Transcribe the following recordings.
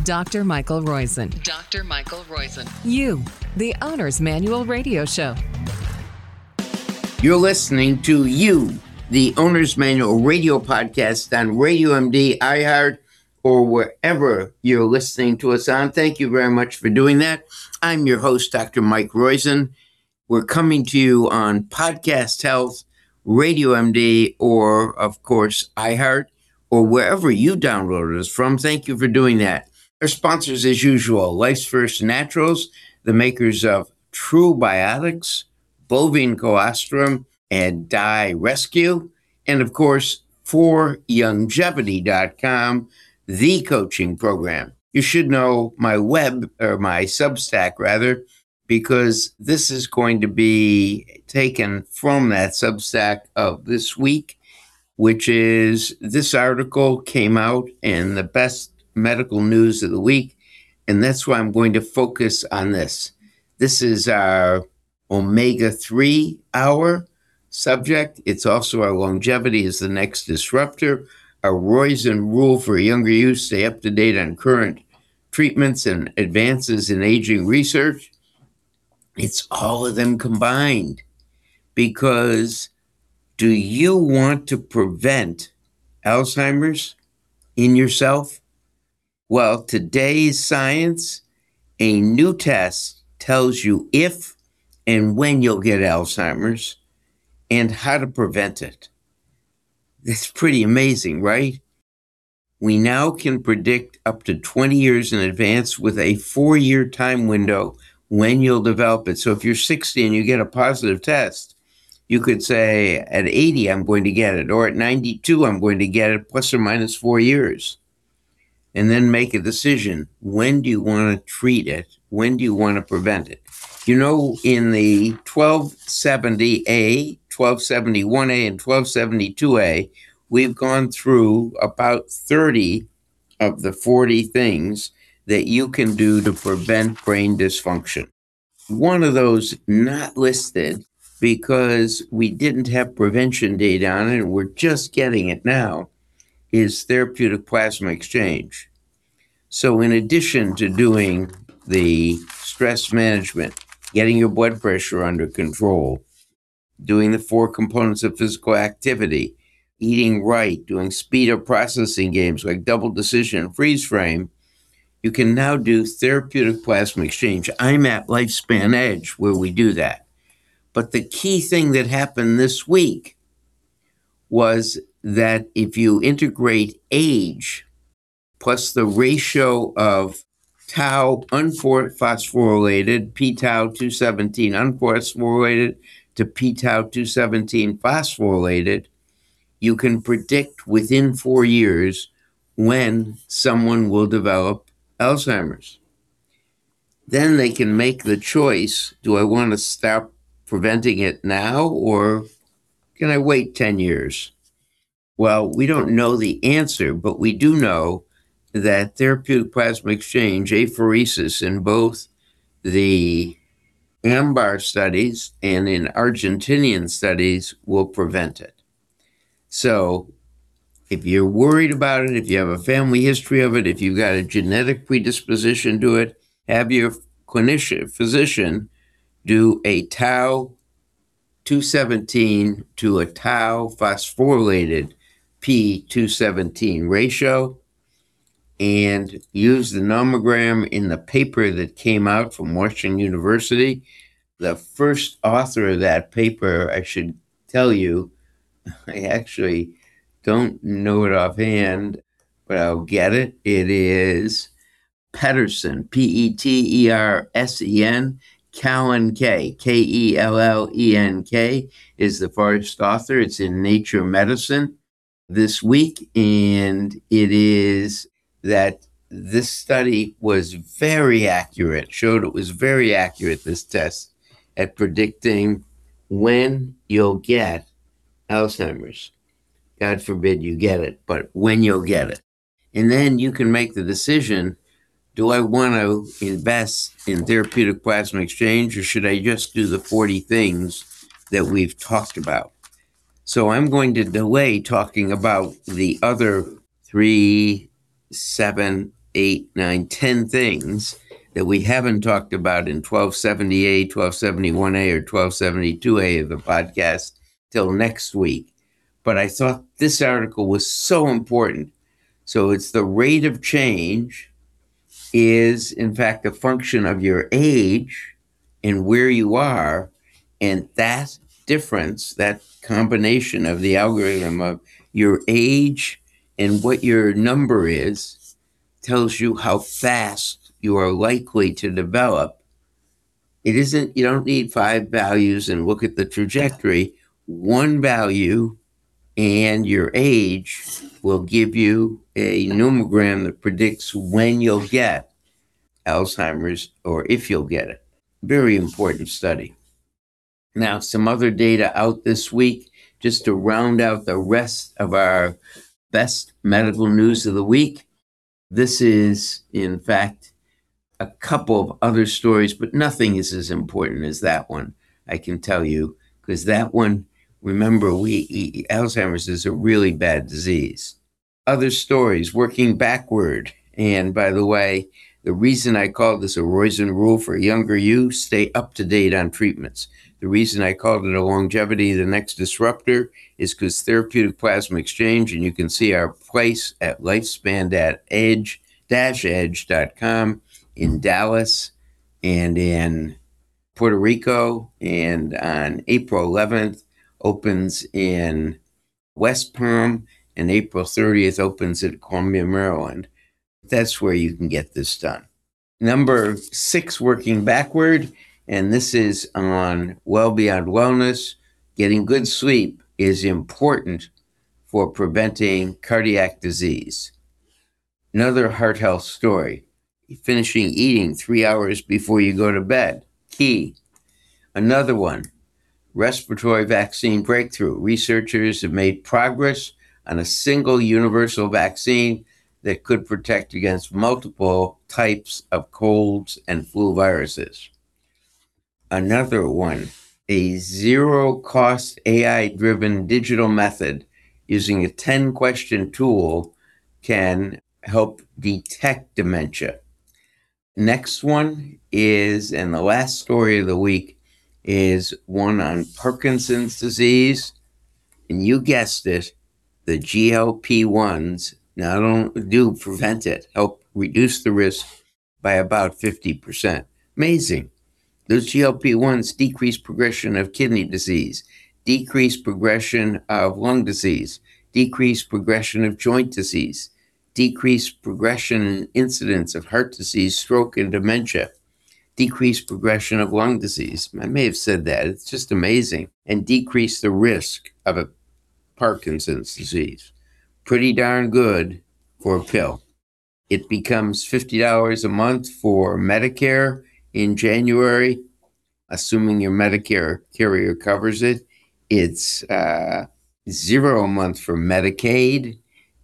Dr. Michael Roizen. Dr. Michael Roizen. You, the Owner's Manual Radio Show. You're listening to You, the Owner's Manual Radio Podcast on Radio MD, iHeart, or wherever you're listening to us on. Thank you very much for doing that. I'm your host, Dr. Mike Roizen. We're coming to you on Podcast Health, Radio MD, or, of course, iHeart, or wherever you downloaded us from. Thank you for doing that. Our sponsors, as usual, Life's First Naturals, the makers of True Biotics, bovine colostrum, and dye rescue, and of course, foryoungevity.com, the coaching program. You should know my Substack rather, because this is going to be taken from that Substack of this week, which is this article came out in the best medical news of the week, and that's why I'm going to focus on this. This is our omega-3 hour subject. It's also our longevity is the next disruptor, our Roizen rule for younger youth, stay up to date on current treatments and advances in aging research. It's all of them combined, because do you want to prevent Alzheimer's in yourself? Well, today's science, a new test tells you if and when you'll get Alzheimer's and how to prevent it. That's pretty amazing, right? We now can predict up to 20 years in advance with a 4-year time window when you'll develop it. So if you're 60 and you get a positive test, you could say at 80, I'm going to get it, or at 92, I'm going to get it, plus or minus 4 years. And then make a decision. When do you want to treat it? When do you want to prevent it? You know, in the 1270A, 1271A, and 1272A, we've gone through about 30 of the 40 things that you can do to prevent brain dysfunction. One of those not listed because we didn't have prevention data on it, and we're just getting it now, is therapeutic plasma exchange. So in addition to doing the stress management, getting your blood pressure under control, doing the 4 components of physical activity, eating right, doing speed of processing games like double decision and freeze frame, you can now do therapeutic plasma exchange. I'm at Lifespan Edge where we do that. But the key thing that happened this week was that if you integrate age plus the ratio of tau unphosphorylated, p-tau 217 unphosphorylated to p-tau 217 phosphorylated, you can predict within 4 years when someone will develop Alzheimer's. Then they can make the choice, do I want to stop preventing it now, or can I wait 10 years? Well, we don't know the answer, but we do know that therapeutic plasma exchange, apheresis, in both the AMBAR studies and in Argentinian studies will prevent it. So if you're worried about it, if you have a family history of it, if you've got a genetic predisposition to it, have your physician do a tau 217 to a tau phosphorylated p217 ratio, and use the nomogram in the paper that came out from Washington University. The first author of that paper, I should tell you, I actually don't know it offhand, but I'll get it. It is Pedersen, Pettersen, Kellenk, Kellenk is the first author. It's in Nature Medicine this week, and it is that this study was very accurate, showed it was very accurate, this test, at predicting when you'll get Alzheimer's. God forbid you get it, but when you'll get it. And then you can make the decision, do I want to invest in therapeutic plasma exchange, or should I just do the 40 things that we've talked about? So I'm going to delay talking about the other 3, 7, 8, 9, 10 things that we haven't talked about in 1270A, 1271A, or 1272A of the podcast till next week. But I thought this article was so important. So it's the rate of change is, in fact, a function of your age and where you are. And that difference, that combination of the algorithm of your age and what your number is, tells you how fast you are likely to develop. It isn't, you don't need 5 values and look at the trajectory. One value and your age will give you a nomogram that predicts when you'll get Alzheimer's or if you'll get it. Very important study. Now, some other data out this week, just to round out the rest of our best medical news of the week. This is, in fact, a couple of other stories, but nothing is as important as that one, I can tell you, because that one, remember, Alzheimer's is a really bad disease. Other stories, working backward. And by the way, the reason I call this a Roizen rule for younger you, stay up to date on treatments. The reason I called it a longevity, the next disruptor, is because therapeutic plasma exchange, and you can see our place at lifespan-edge.com in Dallas and in Puerto Rico, and on April 11th opens in West Palm, and April 30th opens at Columbia, Maryland. That's where you can get this done. Number 6, working backward, and this is on Well Beyond Wellness. Getting good sleep is important for preventing cardiac disease. Another heart health story, finishing eating 3 hours before you go to bed, key. Another one, respiratory vaccine breakthrough. Researchers have made progress on a single universal vaccine that could protect against multiple types of colds and flu viruses. Another one, a zero-cost AI-driven digital method using a 10-question tool can help detect dementia. Next one is, and the last story of the week, is one on Parkinson's disease. And you guessed it, the GLP-1s not only do prevent it, help reduce the risk by about 50%. Amazing. Those GLP-1s decrease progression of kidney disease, decrease progression of lung disease, decrease progression of joint disease, decrease progression and incidence of heart disease, stroke, and dementia, decrease progression of lung disease. I may have said that. It's just amazing. And decrease the risk of a Parkinson's disease. Pretty darn good for a pill. It becomes $50 a month for Medicare in January, assuming your Medicare carrier covers it. It's $0 a month for Medicaid.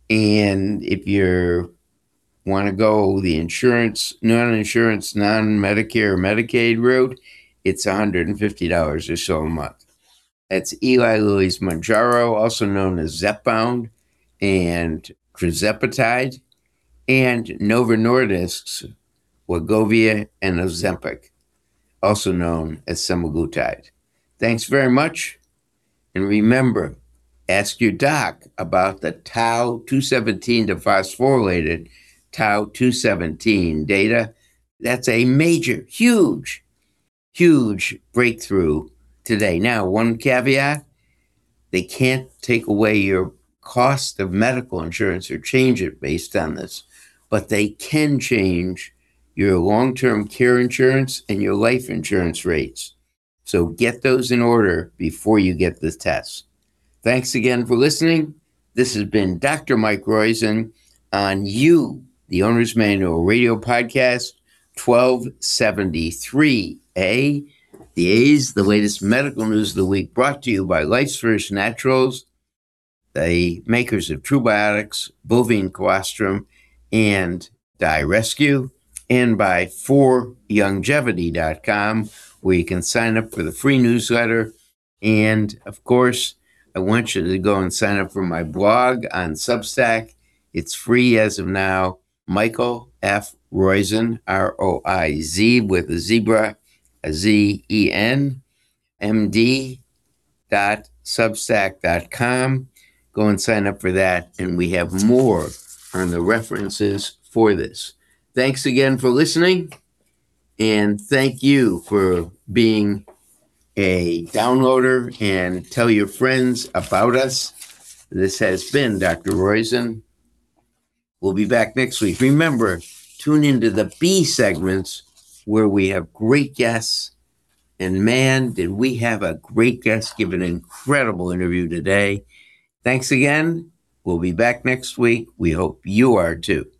And if you want to go the insurance, non-insurance, non-Medicare, Medicaid route, it's $150 or so a month. That's Eli Lilly's Mounjaro, also known as Zepbound, and Tirzepatide, and Novo Nordisk's Wegovy and Ozempic, also known as semaglutide. Thanks very much. And remember, ask your doc about the tau 217 dephosphorylated tau 217 data. That's a major, huge breakthrough today. Now, one caveat, they can't take away your cost of medical insurance or change it based on this, but they can change your long-term care insurance and your life insurance rates. So get those in order before you get the test. Thanks again for listening. This has been Dr. Mike Roizen on You, the Owner's Manual Radio Podcast, 1273A. The A's, the latest medical news of the week, brought to you by Life's First Naturals, the makers of Trubiotics, bovine colostrum, and DiRescue, and by 4longevity.com, where you can sign up for the free newsletter. And, of course, I want you to go and sign up for my blog on Substack. It's free as of now. Michael F. Roizen, R-O-I-Z with a zebra, a Z-E-N, md.substack.com. Go and sign up for that, and we have more on the references for this. Thanks again for listening, and thank you for being a downloader, and tell your friends about us. This has been Dr. Roizen. We'll be back next week. Remember, tune into the B segments where we have great guests. And man, did we have a great guest give an incredible interview today. Thanks again. We'll be back next week. We hope you are too.